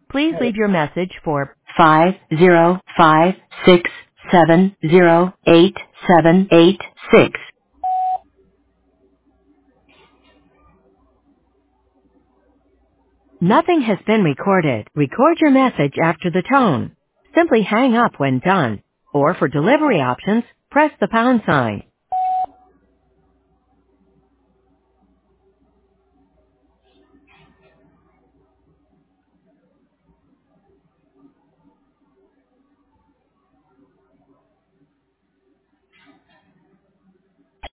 Please leave your message for 50567088786. Nothing has been recorded. Record your message after the tone. Simply hang up when done. Or for delivery options, press the pound sign.